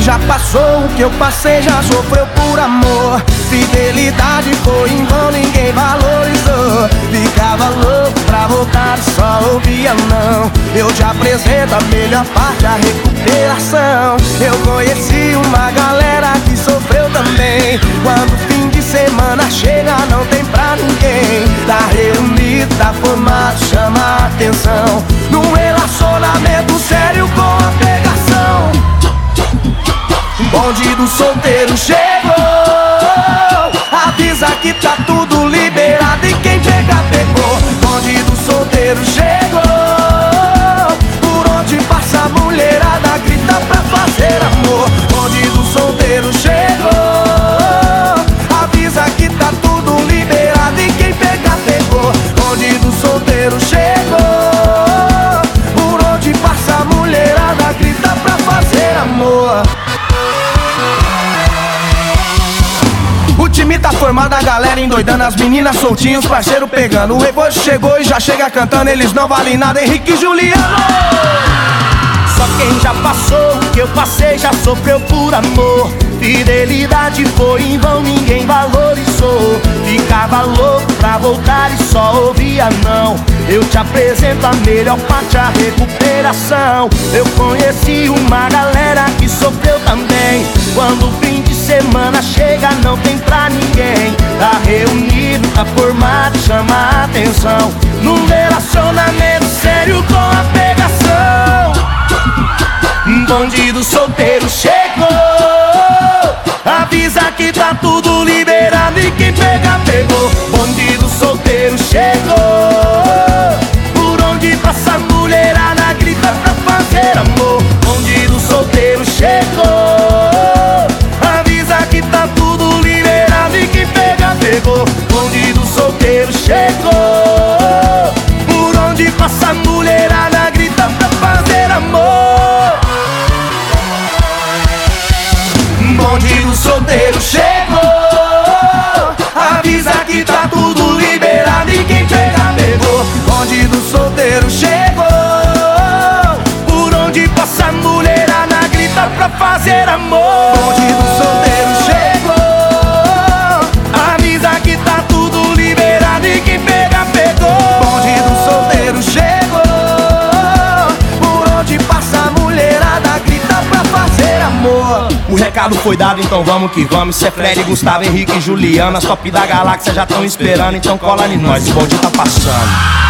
já passou, o que eu passei já sofreu por amor. Fidelidade foi em vão, ninguém valorizou. Ficava louco pra voltar e só ouvia não. Eu te apresento a melhor parte, a recuperação. Eu conheci uma galera que sofreu também. Quando o fim de semana chega não tem pra ninguém. Tá reunido, tá formado, chama a atenção. Num relacionamento sério com a pegação. Bonde do solteiro chegou. Avisa que tá tudo liberado e quem pegar pegou. Bonde do solteiro chegou. Por onde passa a mulherada grita pra fazer amor. Bonde do solteiro chegou. Avisa que tá tudo liberado e quem pegar pegou. Bonde do solteiro chegou. Por onde passa a mulherada grita pra fazer amor. O time tá formado, a galera endoidando, as meninas soltinhos, parceiro pegando. O Revojo chegou e já chega cantando, eles não valem nada, Henrique e Juliano. Só quem já passou, o que eu passei já sofreu por amor. Fidelidade foi em vão, ninguém valorizou. Ficava louco pra voltar e só ouvia não. Eu te apresento a melhor parte, a recuperação. Eu conheci uma galera que sofreu também. Quando o fim de semana chega não tem pra ninguém. Tá reunido, tá formado, chama a atenção. Num relacionamento sério com a pegação. Bandido solteiro chegou. Avisa que tá tudo liberado e quem pega pegou. Bandido solteiro chegou. Por onde passa a mulherada grita pra fazer amor. Bandido solteiro chegou. Avisa que tá tudo liberado e quem pega pegou. Bandido solteiro chegou. Por onde passa a mulherada grita pra fazer amor. Bonde do solteiro chegou. Avisa que tá tudo liberado e quem pega pegou. Bonde do solteiro chegou. Por onde passa a mulherada grita pra fazer amor. Bonde do solteiro chegou. Avisa que tá tudo liberado e quem pega pegou. Bonde do solteiro chegou. Por onde passa a mulherada grita pra fazer amor. O recado foi dado, então vamos que vamos. Isso é Fred, Gustavo, Henrique e Juliana. As top da galáxia já tão esperando, então cola em nós, o bonde tá passando.